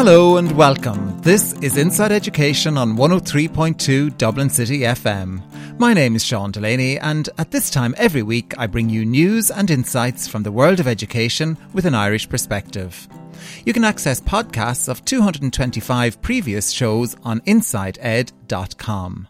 Hello and welcome. This is Inside Education on 103.2 Dublin City FM. My name is Sean Delaney, and at this time every week I bring you news and insights from the world of education with an Irish perspective. You can access podcasts of 225 previous shows on insideed.com.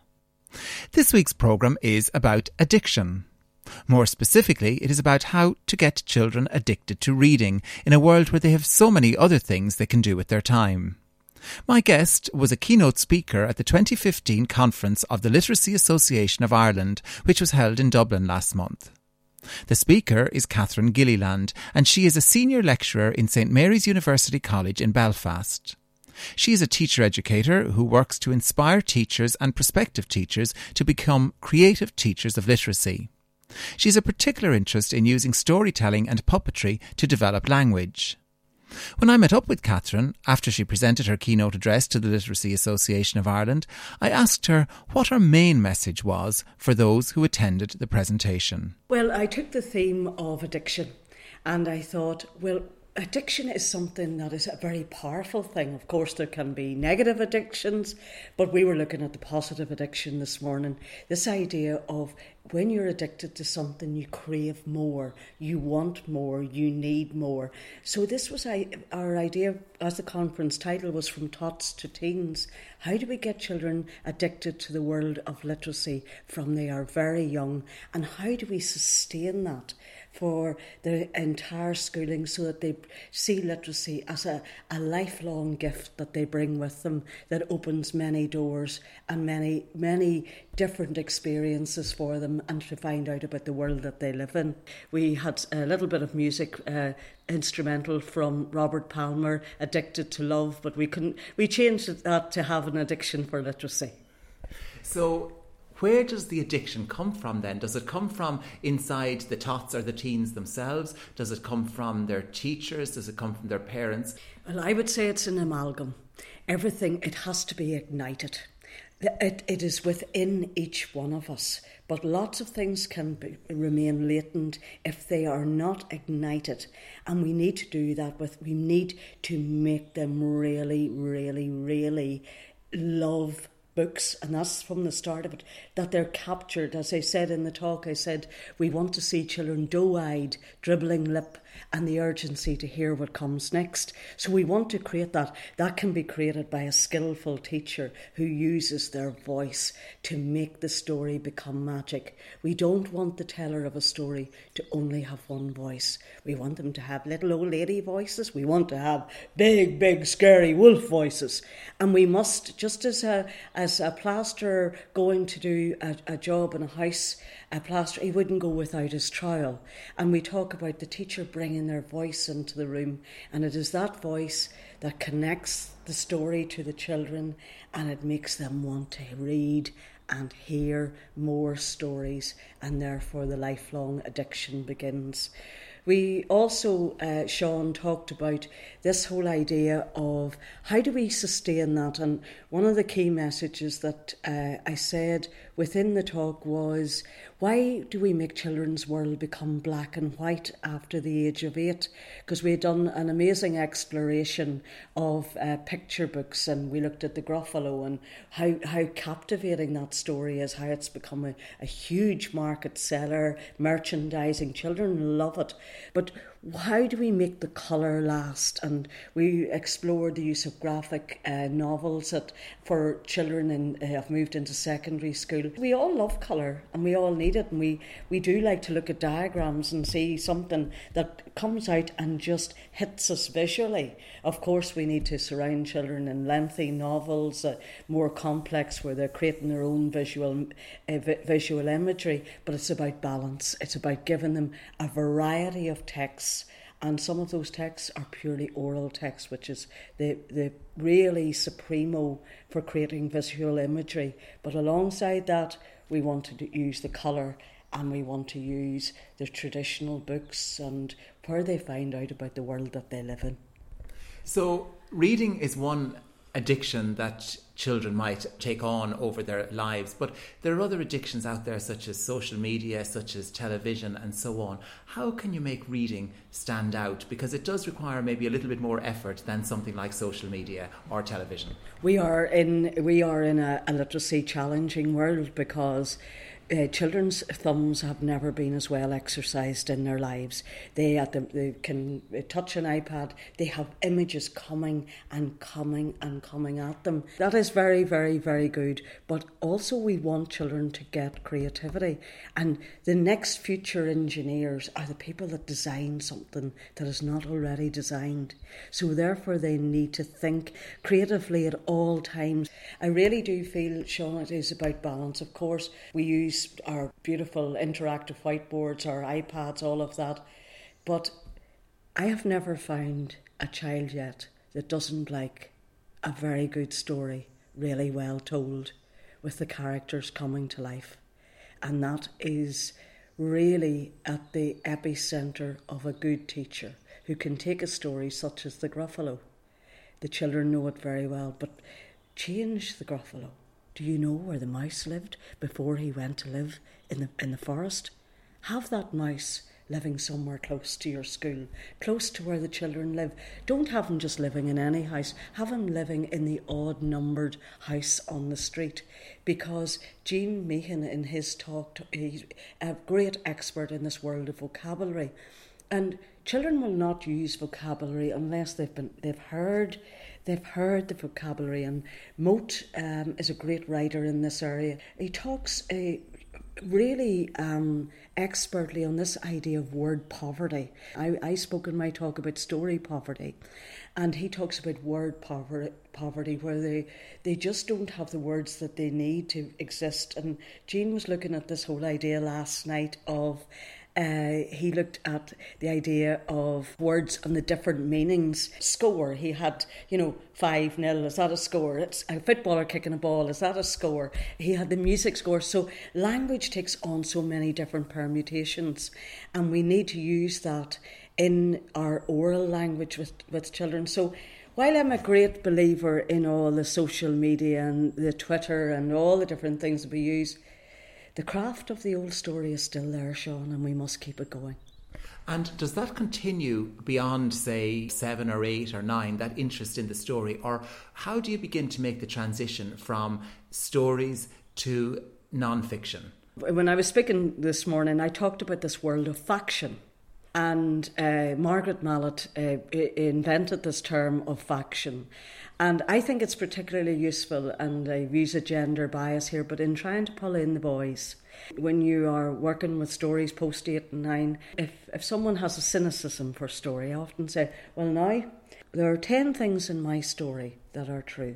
This week's programme is about addiction. More specifically, it is about how to get children addicted to reading in a world where they have so many other things they can do with their time. My guest was a keynote speaker at the 2015 conference of the Literacy Association of Ireland, which was held in Dublin last month. The speaker is Catherine Gilliland, and she is a senior lecturer in St Mary's University College in Belfast. She is a teacher educator who works to inspire teachers and prospective teachers to become creative teachers of literacy. She has a particular interest in using storytelling and puppetry to develop language. When I met up with Catherine, after she presented her keynote address to the Literacy Association of Ireland, I asked her what her main message was for those who attended the presentation. Well, I took the theme of addiction and I thought, well, addiction is something that is a very powerful thing. Of course, there can be negative addictions, but we were looking at the positive addiction this morning. This idea of when you're addicted to something, you crave more, you want more, you need more. So this was our idea, as the conference title was From Tots to Teens. How do we get children addicted to the world of literacy from they are very young? And how do we sustain that for their entire schooling so that they see literacy as a lifelong gift that they bring with them that opens many doors and many different experiences for them and to find out about the world that they live in. We had a little bit of music instrumental from Robert Palmer, Addicted to Love, but we changed that to have an addiction for literacy. So where does the addiction come from then? Does it come from inside the tots or the teens themselves? Does it come from their teachers? Does it come from their parents? Well, I would say it's an amalgam. Everything, it has to be ignited. It is within each one of us, but lots of things can remain latent if they are not ignited, and we need to do that we need to make them really, really, really love books, and that's from the start of it, that they're captured. As I said in the talk, I said we want to see children doe-eyed, dribbling lip, and the urgency to hear what comes next. So we want to create that. That can be created by a skillful teacher who uses their voice to make the story become magic. We don't want the teller of a story to only have one voice. We want them to have little old lady voices. We want to have big, scary wolf voices. And we must, just as a plasterer going to do a job in a house, a plasterer, he wouldn't go without his trowel. And we talk about the teacher bringing their voice into the room, and it is that voice that connects the story to the children, and it makes them want to read and hear more stories, and therefore the lifelong addiction begins. We also, Sean, talked about this whole idea of how do we sustain that, and one of the key messages that I said within the talk was, why do we make children's world become black and white after the age of 8? Because we had done an amazing exploration of picture books, and we looked at the Gruffalo and how captivating that story is, how it's become a huge market seller, merchandising. Children love it. But how do we make the colour last? And we explored the use of graphic novels that for children who have moved into secondary school. We all love colour and we all need it, and we do like to look at diagrams and see something that comes out and just hits us visually. Of course, we need to surround children in lengthy novels, more complex, where they're creating their own visual imagery, but it's about balance. It's about giving them a variety of texts. And some of those texts are purely oral texts, which is the really supremo for creating visual imagery. But alongside that, we want to use the colour, and we want to use the traditional books and where they find out about the world that they live in. So reading is one addiction that children might take on over their lives, but there are other addictions out there such as social media, such as television and so on. How can you make reading stand out? Because it does require maybe a little bit more effort than something like social media or television. We are in a literacy challenging world because children's thumbs have never been as well exercised in their lives. They can touch an iPad. They have images coming and coming and coming at them. That is very, very, very good. But also we want children to get creativity. And the next future engineers are the people that design something that is not already designed. So therefore they need to think creatively at all times. I really do feel, Sean, it is about balance. Of course, we use our beautiful interactive whiteboards, our iPads, all of that. But I have never found a child yet that doesn't like a very good story, really well told, with the characters coming to life. And that is really at the epicentre of a good teacher who can take a story such as the Gruffalo. The children know it very well, but change the Gruffalo. Do you know where the mouse lived before he went to live in the forest? Have that mouse living somewhere close to your school, close to where the children live. Don't have him just living in any house. Have him living in the odd-numbered house on the street. Because Jean Meehan, in his talk, he's a great expert in this world of vocabulary. And children will not use vocabulary unless they've heard the vocabulary. And Moat is a great writer in this area. He talks really expertly on this idea of word poverty. I spoke in my talk about story poverty, and he talks about word poverty where they just don't have the words that they need to exist. And Jean was looking at this whole idea last night of he looked at the idea of words and the different meanings. Score, he had, 5-0, is that a score? It's a footballer kicking a ball, is that a score? He had the music score. So language takes on so many different permutations, and we need to use that in our oral language with children. So while I'm a great believer in all the social media and the Twitter and all the different things that we use, the craft of the old story is still there, Sean, and we must keep it going. And does that continue beyond, say, 7 or 8 or 9, that interest in the story? Or how do you begin to make the transition from stories to non-fiction? When I was speaking this morning, I talked about this world of faction. And Margaret Mallet invented this term of faction. And I think it's particularly useful, and I use a gender bias here, but in trying to pull in the boys. When you are working with stories post 8 and 9, if someone has a cynicism for story, I often say, well, now, there are 10 things in my story that are true.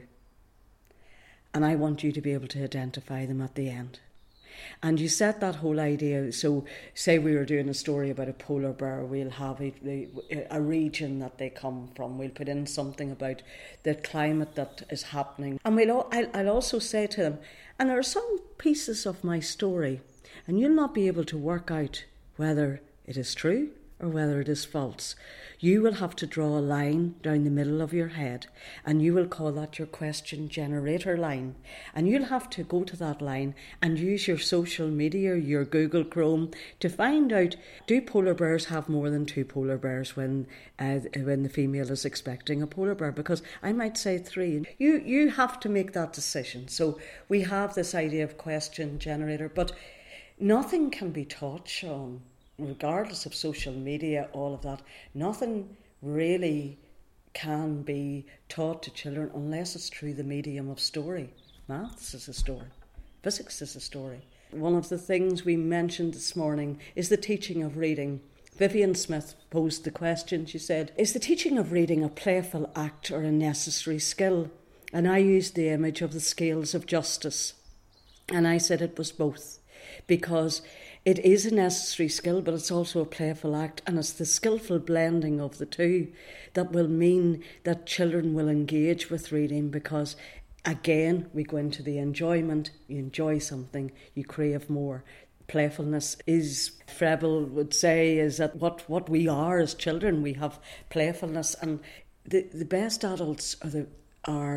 And I want you to be able to identify them at the end. And you set that whole idea. So say we were doing a story about a polar bear, we'll have a region that they come from. We'll put in something about the climate that is happening. And I'll also say to them, and there are some pieces of my story, and you'll not be able to work out whether it is true or whether it is false. You will have to draw a line down the middle of your head, and you will call that your question generator line. And you'll have to go to that line and use your social media, your Google Chrome, to find out, do polar bears have more than 2 polar bears when the female is expecting a polar bear? Because I might say 3. You have to make that decision. So we have this idea of question generator, but nothing can be taught, Sean. Regardless of social media, all of that, nothing really can be taught to children unless it's through the medium of story. Maths is a story. Physics is a story. One of the things we mentioned this morning is the teaching of reading. Vivian Smith posed the question. She said, is the teaching of reading a playful act or a necessary skill? And I used the image of the scales of justice. And I said it was both, because it is a necessary skill, but it's also a playful act, and it's the skillful blending of the two that will mean that children will engage with reading, because, again, we go into the enjoyment. You enjoy something, you crave more. Playfulness is, Froebel would say, is that what we are as children. We have playfulness, and the best adults are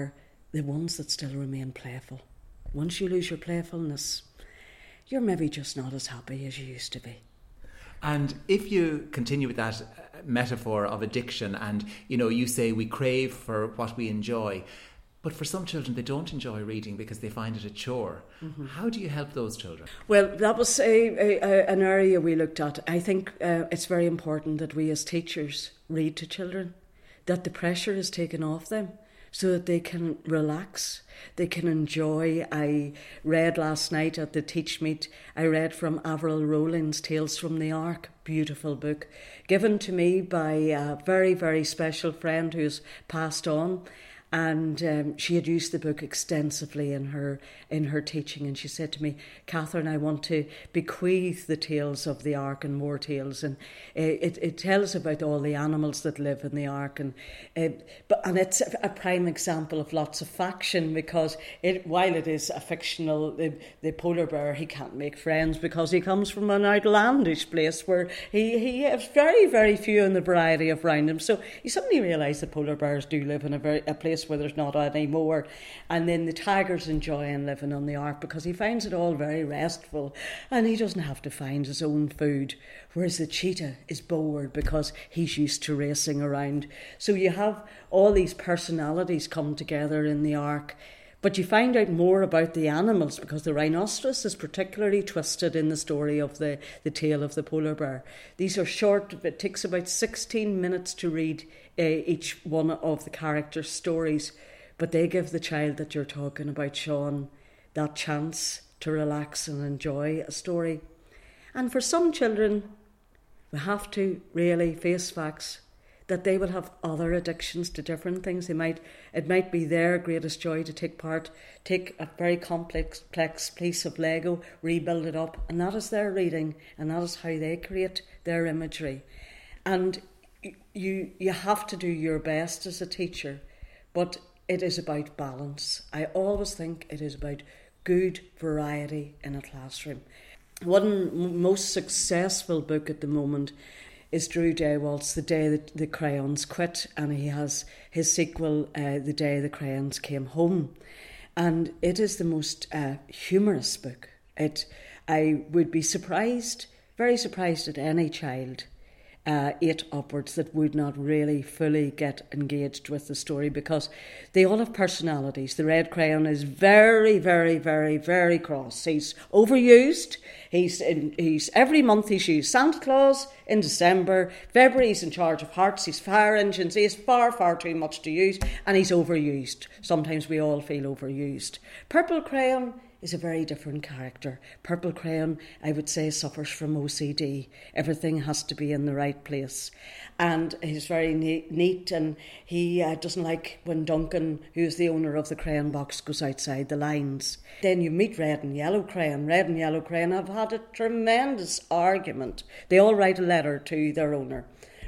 the ones that still remain playful. Once you lose your playfulness, you're maybe just not as happy as you used to be. And if you continue with that metaphor of addiction and, you say we crave for what we enjoy, but for some children they don't enjoy reading because they find it a chore. Mm-hmm. How do you help those children? Well, that was an area we looked at. I think it's very important that we as teachers read to children, that the pressure is taken off them, so that they can relax, they can enjoy. I read last night at the Teach Meet, I read from Avril Rowland's Tales from the Ark, beautiful book, given to me by a very, very special friend who's passed on. And she had used the book extensively in her teaching, and she said to me, "Catherine, I want to bequeath the tales of the Ark and more tales." And it tells about all the animals that live in the Ark, and it's a prime example of lots of faction, because while it is a fictional, the polar bear, he can't make friends because he comes from an outlandish place where he has very, very few in the variety of around him. So you suddenly realise that polar bears do live in a place where there's not any more. And then the tiger's enjoying living on the Ark because he finds it all very restful and he doesn't have to find his own food, whereas the cheetah is bored because he's used to racing around. So you have all these personalities come together in the Ark. But you find out more about the animals because the rhinoceros is particularly twisted in the story of the tale of the polar bear. These are short, it takes about 16 minutes to read each one of the characters' stories, but they give the child that you're talking about, Sean, that chance to relax and enjoy a story. And for some children, we have to really face facts that they will have other addictions to different things. It might be their greatest joy to take a very complex piece of Lego, rebuild it up, and that is their reading, and that is how they create their imagery. And you have to do your best as a teacher, but it is about balance. I always think it is about good variety in a classroom. One most successful book at the moment is Drew Daywalt's The Day That the Crayons Quit, and he has his sequel, The Day the Crayons Came Home. And it is the most humorous book. I would be surprised, very surprised at any child 8 upwards that would not really fully get engaged with the story, because they all have personalities. The red crayon is very, very, very, very cross. He's overused. He's every month he's used. Santa Claus in December. February he's in charge of hearts. He's fire engines. He has far, far too much to use, and he's overused. Sometimes we all feel overused. Purple crayon is a very different character. Purple crayon, I would say, suffers from OCD. Everything has to be in the right place. And he's very neat, and he doesn't like when Duncan, who's the owner of the crayon box, goes outside the lines. Then you meet red and yellow crayon. Red and yellow crayon have had a tremendous argument. They all write a letter to their owner.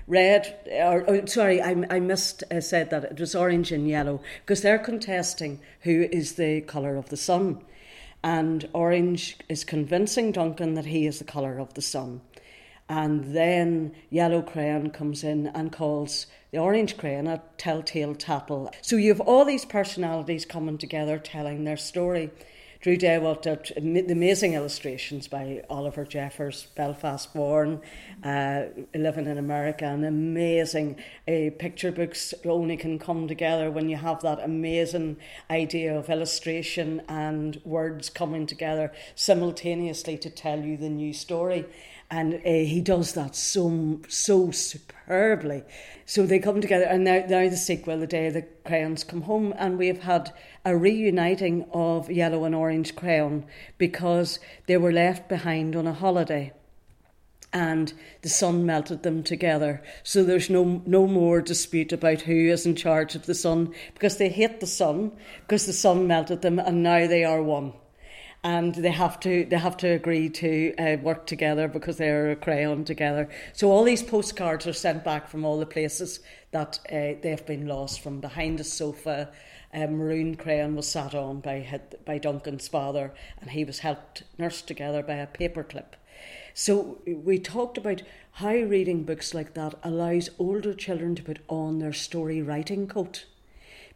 I missed said that it was orange and yellow, because they're contesting who is the colour of the sun. And orange is convincing Duncan that he is the colour of the sun. And then yellow crayon comes in and calls the orange crayon a telltale tattle. So you have all these personalities coming together telling their story. Drew Daywalt did the amazing illustrations by Oliver Jeffers, Belfast born, living in America, and amazing picture books only can come together when you have that amazing idea of illustration and words coming together simultaneously to tell you the new story. And he does that so superbly. So they come together, and now the sequel, The Day the Crayons Come Home, and we've had a reuniting of yellow and orange crayon because they were left behind on a holiday and the sun melted them together. So there's no more dispute about who is in charge of the sun, because they hate the sun because the sun melted them, and now they are one. And they have to agree to work together because they're a crayon together. So all these postcards are sent back from all the places that they've been lost. From behind a sofa, maroon crayon was sat on by Duncan's father, and he was helped nursed together by a paperclip. So we talked about how reading books like that allows older children to put on their story writing coat.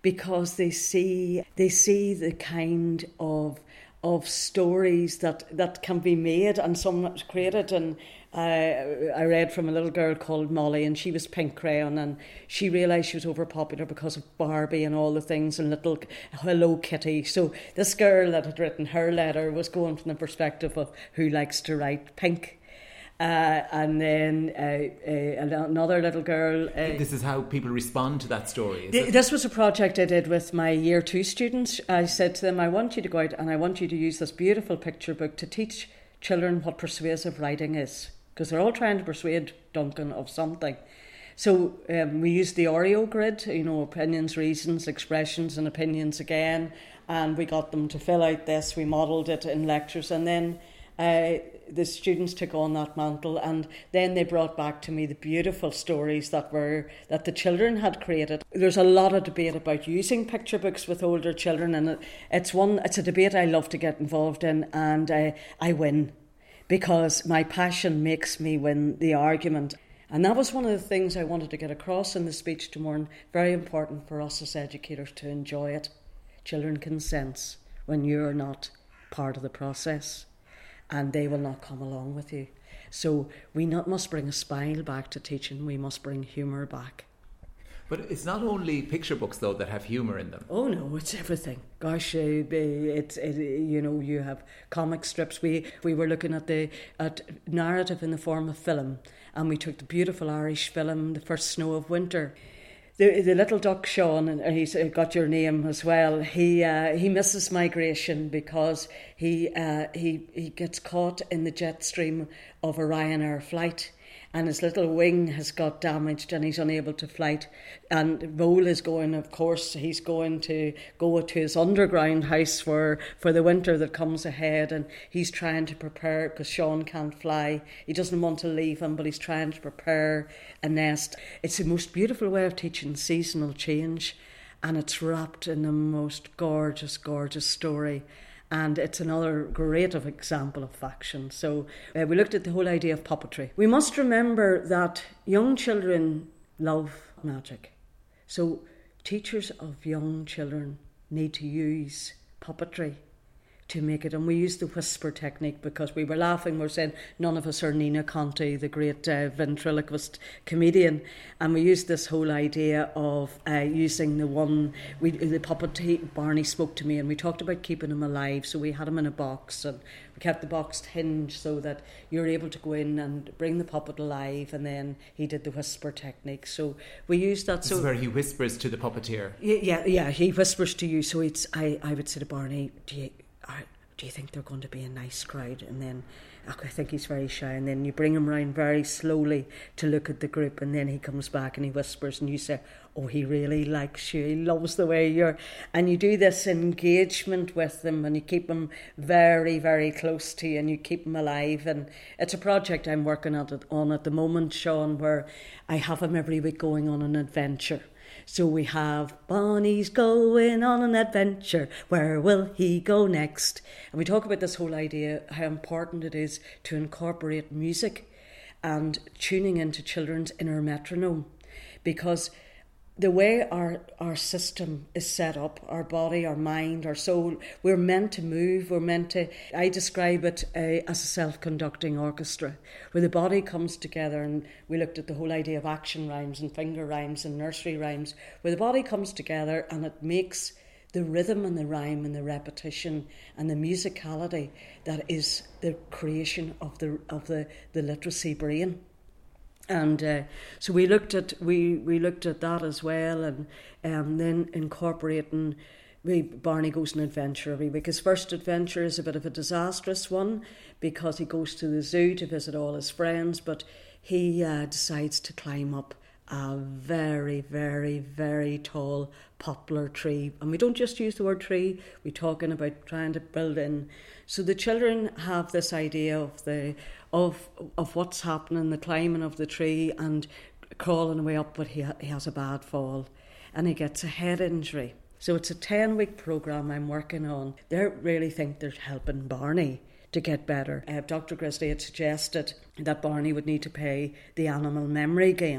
because they see the kind of stories that can be made and some created. And I read from a little girl called Molly, and she was pink crayon, and she realised she was overpopular because of Barbie and all the things and little Hello Kitty. So this girl that had written her letter was going from the perspective of who likes to write pink. And then another little girl... this is how people respond to that story, is it? This was a project I did with my Year 2 students. I said to them, I want you to go out and I want you to use this beautiful picture book to teach children what persuasive writing is. Because they're all trying to persuade Duncan of something. So we used the Oreo grid, opinions, reasons, expressions and opinions again. And we got them to fill out this. We modelled it in lectures. And then... the students took on that mantle, and then they brought back to me the beautiful stories that the children had created. There's a lot of debate about using picture books with older children, and it's a debate I love to get involved in, and I win because my passion makes me win the argument. And that was one of the things I wanted to get across in the speech tomorrow. Very important for us as educators to enjoy it. Children can sense when you're not part of the process, and they will not come along with you. So we must bring a smile back to teaching. We must bring humour back. But it's not only picture books, though, that have humour in them. Oh, no, it's everything. Gosh, you have comic strips. We were looking at narrative in the form of film, and we took the beautiful Irish film, The First Snow of Winter. The little duck, Sean, and he's got your name as well. He misses migration because he gets caught in the jet stream of a Ryanair flight, and his little wing has got damaged and he's unable to flight. And Roll is going, of course, he's going to go to his underground house for the winter that comes ahead, and he's trying to prepare, because Sean can't fly. He doesn't want to leave him, but he's trying to prepare a nest. It's the most beautiful way of teaching seasonal change, and it's wrapped in the most gorgeous, gorgeous story. And it's another great example of action. So we looked at the whole idea of puppetry. We must remember that young children love magic. So teachers of young children need to use puppetry to make it. And we used the whisper technique because we were laughing. We're saying none of us are Nina Conti, the great ventriloquist comedian. And we used this whole idea of using the puppet. Barney spoke to me, and we talked about keeping him alive. So we had him in a box, and we kept the box hinged so that you're able to go in and bring the puppet alive. And then he did the whisper technique. So we used that. This is where he whispers to the puppeteer. Yeah, he whispers to you. So I would say to Barney, do you think they're going to be a nice crowd? And then I think he's very shy, and then you bring him round very slowly to look at the group, and then he comes back and he whispers, and you say, oh, he really likes you, he loves the way you're... And you do this engagement with them, and you keep them very, very close to you, and you keep them alive. And it's a project I'm working on at the moment, Sean, where I have him every week going on an adventure. So we have Bonnie's going on an adventure. Where will he go next? And we talk about this whole idea, how important it is to incorporate music and tuning into children's inner metronome. Because the way our system is set up, our body, our mind, our soul, we're meant to move, I describe it as a self-conducting orchestra, where the body comes together, and we looked at the whole idea of action rhymes and finger rhymes and nursery rhymes, where the body comes together and it makes the rhythm and the rhyme and the repetition and the musicality that is the creation of the literacy brain. And so we looked at that as well, and then incorporating. Barney goes on an adventure every week. His first adventure is a bit of a disastrous one because he goes to the zoo to visit all his friends, but he decides to climb up a very, very, very tall poplar tree. And we don't just use the word tree, we're talking about trying to build in. So the children have this idea of what's happening, the climbing of the tree and crawling way up, but he has a bad fall and he gets a head injury. So it's a 10-week programme I'm working on. They really think they're helping Barney to get better. Dr. Grizzly had suggested that Barney would need to play the animal memory game,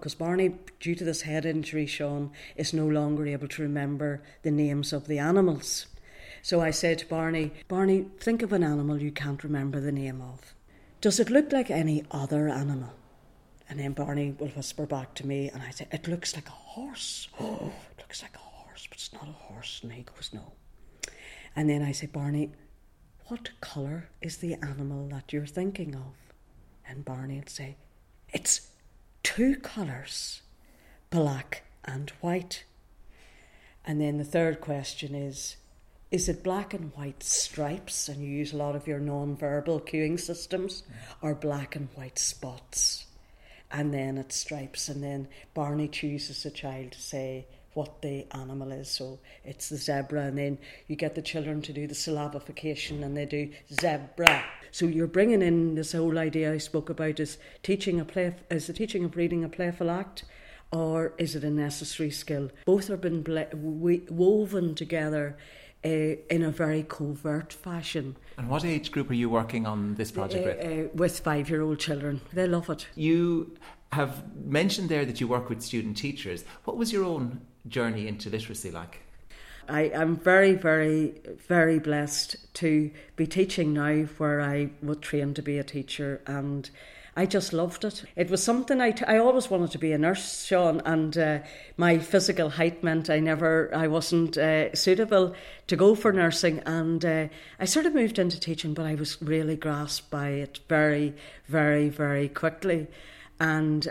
because Barney, due to this head injury, Sean, is no longer able to remember the names of the animals. So I said to Barney, think of an animal you can't remember the name of. Does it look like any other animal? And then Barney will whisper back to me, and I say, it looks like a horse. Oh, it looks like a horse, but it's not a horse. And he goes, no. And then I say, Barney, what colour is the animal that you're thinking of? And Barney would say, it's 2 colours, black and white. And then the third question is it black and white stripes, and you use a lot of your non-verbal cueing systems, or black and white spots? And then it's stripes, and then Barney chooses a child to say what the animal is. So it's the zebra, and then you get the children to do the syllabification, and they do zebra. So you're bringing in this whole idea I spoke about, is the teaching of reading a playful act, or is it a necessary skill? Both have been woven together in a very covert fashion. And what age group are you working on this project with? With 5-year-old children. They love it. You have mentioned there that you work with student teachers. What was your own journey into literacy like? I am very, very, very blessed to be teaching now where I was trained to be a teacher, and I just loved it. It was something I always wanted to be a nurse, Sean, and my physical height meant I wasn't suitable to go for nursing, and I sort of moved into teaching, but I was really grasped by it very, very, very quickly, and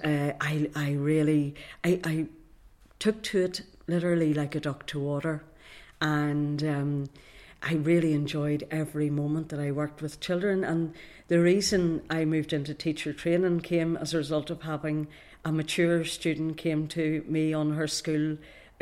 I took to it literally like a duck to water, and I really enjoyed every moment that I worked with children. And the reason I moved into teacher training came as a result of having a mature student came to me on her school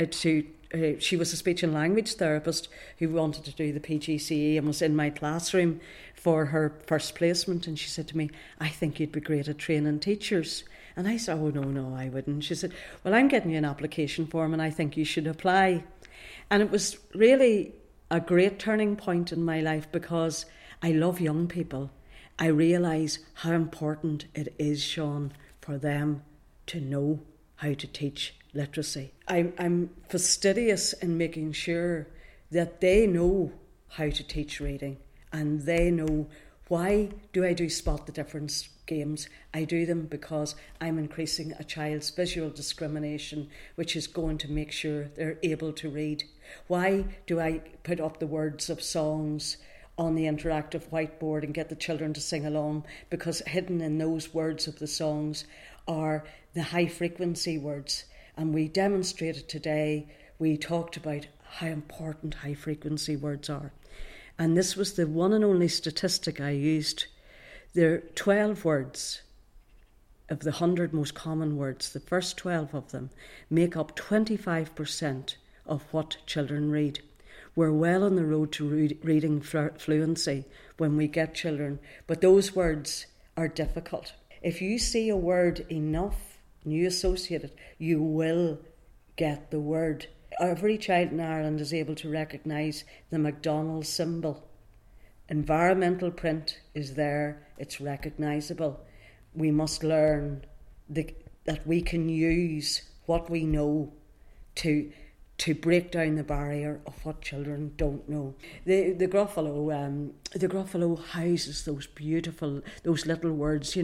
she was a speech and language therapist who wanted to do the PGCE and was in my classroom for her first placement, and she said to me, I think you'd be great at training teachers. And I said, oh no, I wouldn't. She said, well, I'm getting you an application form and I think you should apply. And it was really a great turning point in my life, because I love young people. I realise how important it is, Sean, for them to know how to teach literacy. I'm fastidious in making sure that they know how to teach reading, and they know, why do I do spot the difference games? I do them because I'm increasing a child's visual discrimination, which is going to make sure they're able to read. Why do I put up the words of songs on the interactive whiteboard and get the children to sing along? Because hidden in those words of the songs are the high frequency words. And we demonstrated today, we talked about how important high frequency words are. And this was the one and only statistic I used. There are 12 words of the 100 most common words. The first 12 of them make up 25% of what children read. We're well on the road to reading fluency when we get children, but those words are difficult. If you see a word enough and you associate it, you will get the word. Every child in Ireland is able to recognise the McDonald's symbol. Environmental print is there, it's recognisable. We must learn that we can use what we know to break down the barrier of what children don't know. The Gruffalo houses those little words,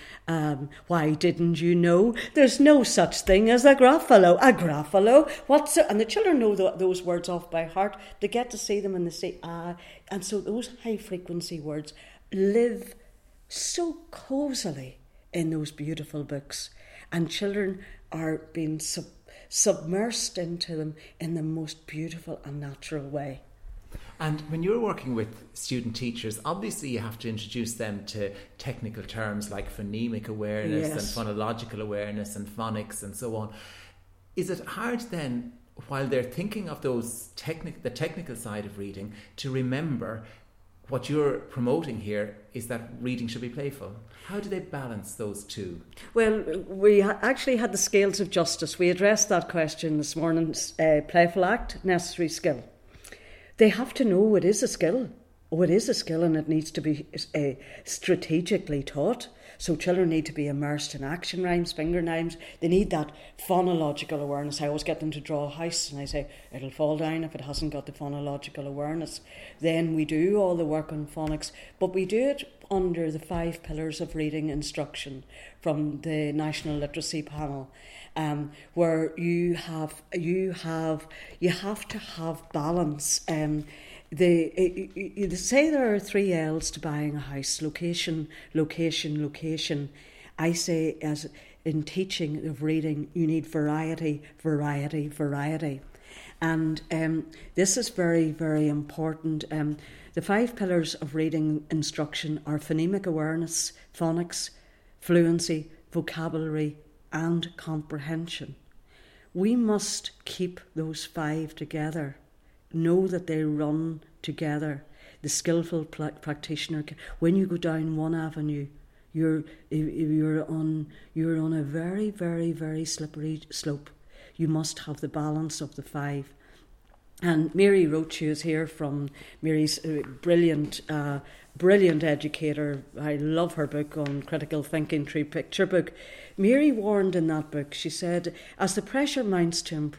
why didn't you know? There's no such thing as a Gruffalo. A Gruffalo? What's it? And the children know those words off by heart. They get to see them and they say, and so those high frequency words live so cosily in those beautiful books. And children are being submersed into them in the most beautiful and natural way. And when you're working with student teachers, obviously you have to introduce them to technical terms like phonemic awareness, yes, and phonological awareness and phonics and so on. Is it hard then, while they're thinking of those the technical side of reading, to remember what you're promoting here is that reading should be playful? How do they balance those two? Well, we actually had the scales of justice. We addressed that question this morning's playful act, necessary skill. They have to know it is a skill. Oh, it is a skill and it needs to be strategically taught. So children need to be immersed in action rhymes, finger rhymes. They need that phonological awareness. I always get them to draw a house and I say, it'll fall down if it hasn't got the phonological awareness. Then we do all the work on phonics, but we do it under the 5 pillars of reading instruction from the National Literacy Panel, where you have to have balance. You say there are 3 L's to buying a house: location, location, location. I say, as in teaching of reading, you need variety, variety, variety. And this is very, very important. The 5 pillars of reading instruction are phonemic awareness, phonics, fluency, vocabulary, and comprehension. We must keep those 5 together. Know that they run together. The skillful practitioner, when you go down one avenue, you're on a very, very, very slippery slope. You must have the balance of the 5. And Mary Roach, who is here from Mary's brilliant educator. I love her book on critical thinking through picture book. Mary warned in that book. She said, as the pressure mounts to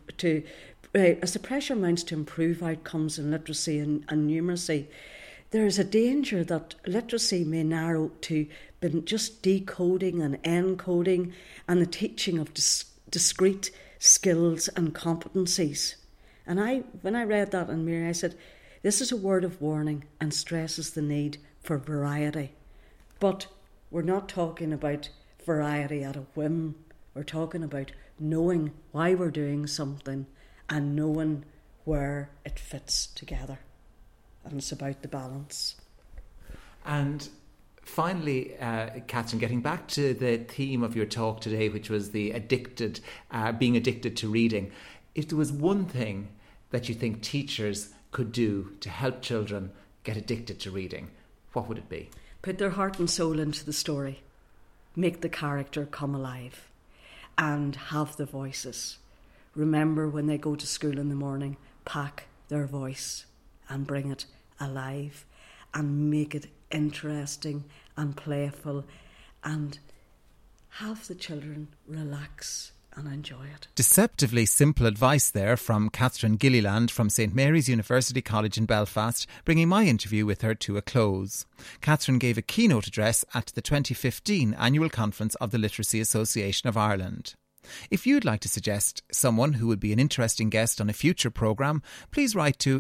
improve outcomes in literacy and numeracy, there is a danger that literacy may narrow to just decoding and encoding and the teaching of discrete skills and competencies. And when I read that in Mary, I said, this is a word of warning and stresses the need for variety. But we're not talking about variety at a whim. We're talking about knowing why we're doing something and knowing where it fits together. And it's about the balance. And finally, Catherine, getting back to the theme of your talk today, which was the being addicted to reading, if there was one thing that you think teachers could do to help children get addicted to reading, what would it be? Put their heart and soul into the story. Make the character come alive. And have the voices. Remember, when they go to school in the morning, pack their voice and bring it alive and make it interesting and playful and have the children relax and enjoy it. Deceptively simple advice there from Catherine Gilliland from St Mary's University College in Belfast, bringing my interview with her to a close. Catherine gave a keynote address at the 2015 annual conference of the Literacy Association of Ireland. If you'd like to suggest someone who would be an interesting guest on a future programme, please write to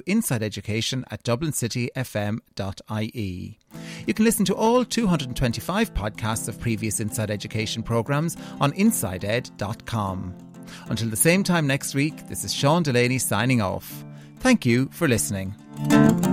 insideeducation@dublincityfm.ie. You can listen to all 225 podcasts of previous Inside Education programmes on insideed.com. Until the same time next week, this is Sean Delaney signing off. Thank you for listening.